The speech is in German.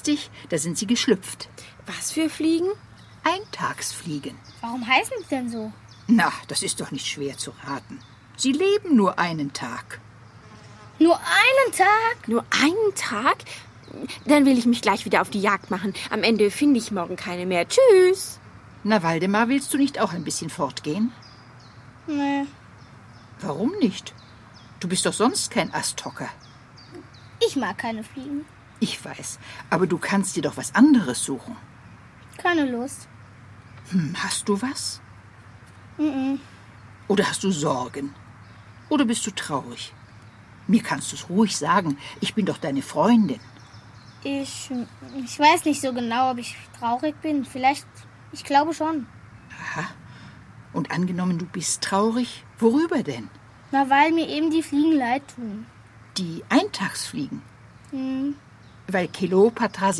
Richtig, da sind sie geschlüpft. Was für Fliegen? Eintagsfliegen. Warum heißen die denn so? Na, das ist doch nicht schwer zu raten. Sie leben nur einen Tag. Nur einen Tag? Nur einen Tag? Dann will ich mich gleich wieder auf die Jagd machen. Am Ende finde ich morgen keine mehr. Tschüss. Na, Waldemar, willst du nicht auch ein bisschen fortgehen? Nee. Warum nicht? Du bist doch sonst kein Asthocker. Ich mag keine Fliegen. Ich weiß, aber du kannst dir doch was anderes suchen. Keine Lust. Hast du was? Mhm. Oder hast du Sorgen? Oder bist du traurig? Mir kannst du es ruhig sagen. Ich bin doch deine Freundin. Ich weiß nicht so genau, ob ich traurig bin. Vielleicht, ich glaube schon. Aha. Und angenommen, du bist traurig, worüber denn? Na, weil mir eben die Fliegen leid tun. Die Eintagsfliegen? Weil Kleopatra